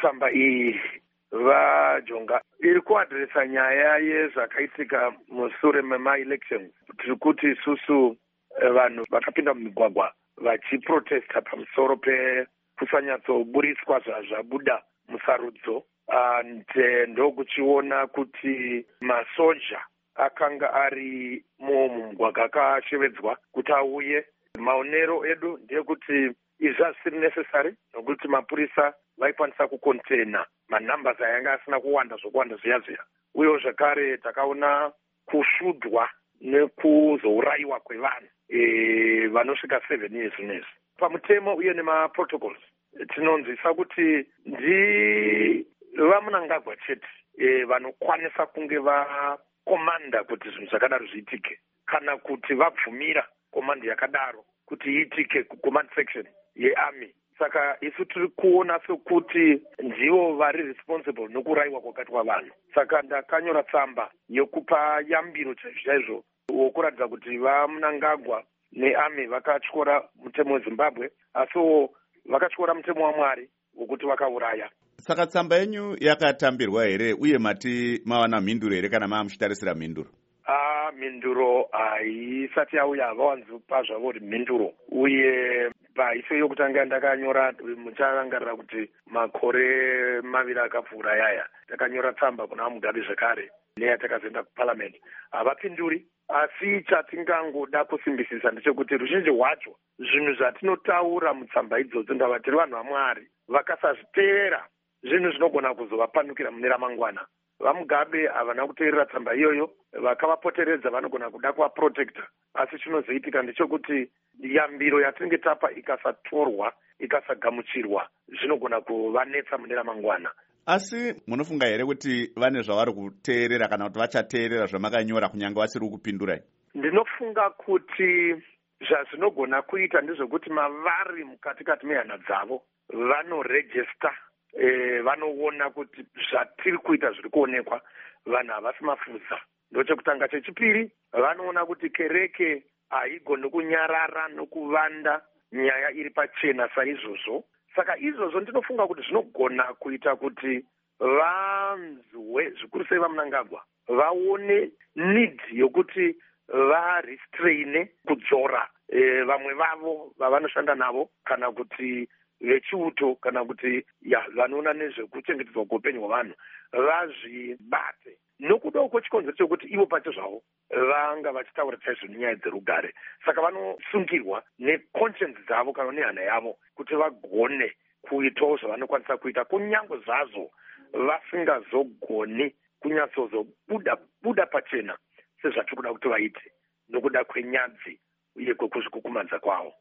Tsamba iyi vajonga iri kuadhiresa nyaya yezvakaitika mushure mema-elections. Tiri kuti isusu vanhu vakapinda mumigwagwa vachiprotesta pamusoro pekusanyatsoburiswa zvabuda musarudzo. Ndokuchiona kuti masoja akanga ari mumugwagwa akashevedzwa kuti auye. Maonero edu ndeyekuti izvi hazvisiri necessary nokuti mapurisa vaikwanisa kukontena manumbers ayanga asina kuwanda zvokuwanda zviya. Uyewo zvakare takaona kusvudwa nekuzourayiwa kwevanhu vanosvika 7 years nezvi. Pamutemo uye nemaprotocols tinonzwisa kuti vaMnangagwa chete vanokwanisa kunge vakomanda kuti zvinhu zvakadaro zviitike, kana kuti vabvumira komandi yakadaro kuti iitike kucommand section yearmy. Saka isu tiri kuona sekuti ndivo vari responsible nokurayiwa kwakati kwavanhu. Saka ndakanyora tsamba yokupa yambiro chaizvo wokuratidza kuti vaMnangagwa nearmy vakatyora mutemo weZimbabwe, asiwo vakatyora mutemo waMwari wokuti vakauraya. Saka tsamba yenyu yakatambirwa here uye mati mawana mhinduro here kana muchitarisira mhinduro? Mhinduro haisati yauya, havawanzipa zvavo mhinduro. Uye paiso yokutanga ndakanyora, mucharangarira kuti makore 2 akapfuura yaya, takanyora tsamba kuna Mugabe zvekare neyatakazoenda kuparliament. Havapinduri, asi chatingangoda kusimbisisa ndechekuti ruzhinji rwacho zvinhu zvatinotaura mutsamba idzodzo ndava tiri vanhu vaMwari, vakasazviteera zvinhu zvinogona kuzovapanukira mune ramangwana. VaMugabe havana kuteerera tsamba iyoyo, vakavapoteredza vanogona kuda kuvaprotecta. Asi chinozoitika ndechekuti yambiro yatinenge tapa ikasatorwa, ikasagamuchirwa, zvinogona kuvanetsa mune ramangwana. Asi munofunga here kuti vane zvavari kuteerera kana kuti vachateerera zvamakanyora kunyange vasiri kupindurai? Ndinofunga kuti zvazvinogona kuita ndezvekuti mavari mukati mehana dzavo vanorejista, vanoona kuti zvatiri kuita zviri kuonekwa, vanhu havasi mafuza. Ndochekutanga. Chechipiri, vanoona kuti kereke haigoni kunyarara nokuvanda nyaya iri pachena saizvozvo. Saka izvozvo ndinofunga kuti zvinogona kuita kuti vanzwe, zvikuru sei vaMnangagwa, vaone need yokuti varestraine kudzora vamwe vavo vavanoshanda navo, kana kuti vechiuto, kana kuti vanoona nezvekuchengetedzwa kweupenyu hwavanhu vazvibate. Nokudawo kwechikonzero chekuti ivo pacho zvavo vanga vachitaura chaizvo nenyaya dzerugare. Saka vanosungirwa neconscience dzavo kana nehana yavo kuti vagone kuitawo zvavanokwanisa kuita, kunyange zvazvo vasingazogoni kunyatsozobuda pachena sezvatiri kuda kuti vaite, nokuda kwenyadzi uye kwekuzvikukumadza kwavo.